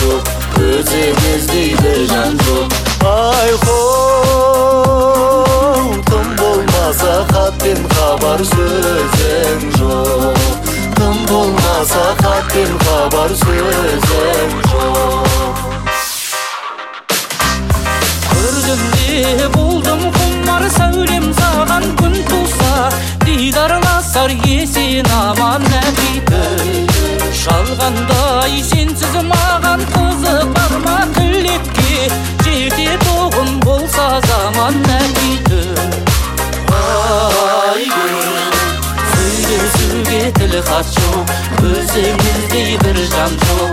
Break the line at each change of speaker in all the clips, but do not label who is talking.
жоқ, өзіңіздей бір жан жоқ. Айхоу, тым болмаса хат пен хабар сөзің жоқ. Тым болмаса хат пен хабар сөзің жоқ.
Көрдім де болдым құмар сәулем саған күн туса, дидараласар есен аман нәбитім. Жалғандай сенсіз маған қызық барма тілекке, жерде тоғын болса заман нәбитім. Айгүл, сөйлесуге тіл хат жоқ, өзіңіздей бір жан жоқ.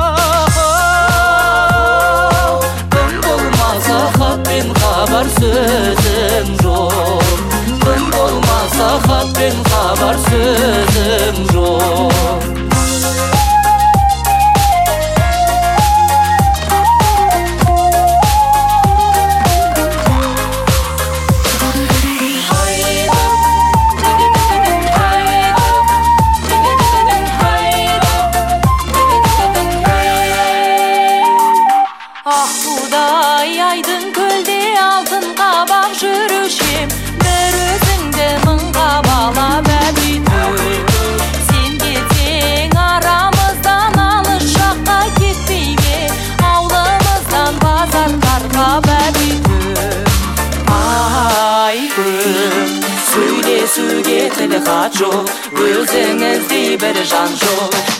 Хат пен хабар сөзім жоқ. Тым болмаса хат пен хабар сөзім жоқ. Айдың көлде алтын қабақ жүрушем, бір өзіңді мыңға балап әбитім. Сен кетсең арамыздан алыс жаққа кетпей ме, аулымыздан базарларға әбитім. Айгүл, сөйлесуге тіл хат жоқ, өзіңіздей бір жан жоқ.